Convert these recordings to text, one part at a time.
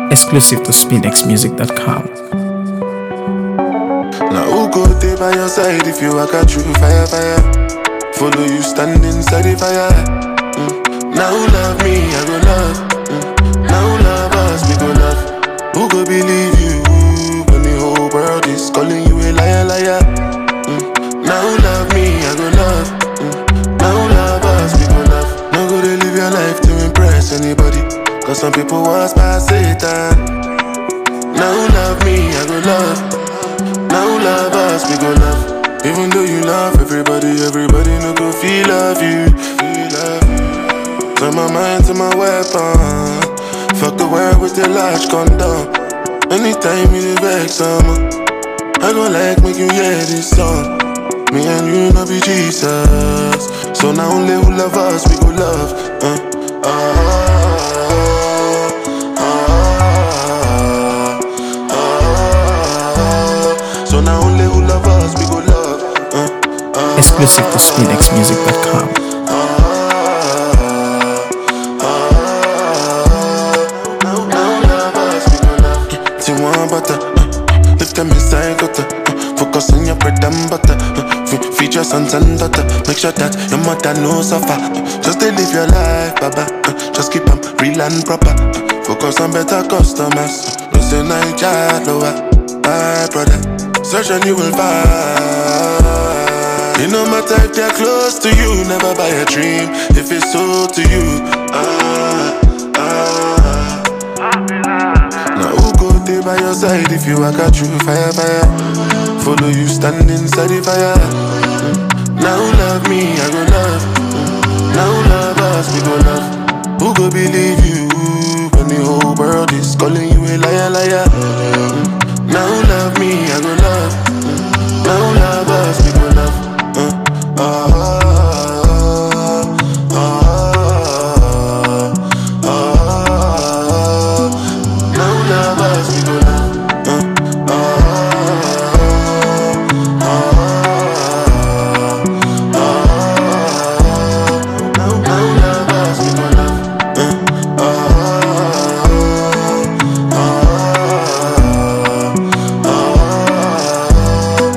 Exclusive to SpinXmusic.com. Now who go there by your side if you walk out through fire? Follow you stand inside the fire. Now who love me, I go love. Now who love us, we go love. Who go believe you when the whole world is calling you a liar? Now who love me, I go love. Now who love us, we go love. Now go to live your life to impress anybody, cause some people was by Satan. Now who love me, I go love. Now who love us, we go love. Even though you love everybody no go feel love you. Turn my mind to my weapon. Fuck the world with the large condom. Anytime you vex someone, I gon' like make you hear this song. Me and you no be Jesus, so now only who love us, we go love. So now only who love us, we go love. Exclusive to SpinXmusic.com. Lift them inside, got focus on your bread and butter. Feed your sons and daughter. Make sure that your mother knows suffer. Just to live your life, baba. Just keep them real and proper. Focus on better customers. No say Niger, lower, my brother. Search and you will find. It no matter if they're close to you. Never buy a dream if it's so to you. Now who go there by your side if you walk out through fire? Follow you stand inside the fire. Now who love me, I go love. Now who love us, we go love. Who go believe you when the whole world is calling you a liar? Now who love me, I go love. Now who love us, we go love.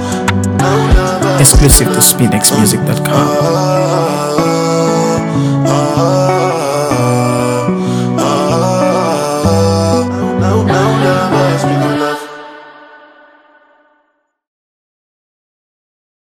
Exclusive to SpinXmusic.com.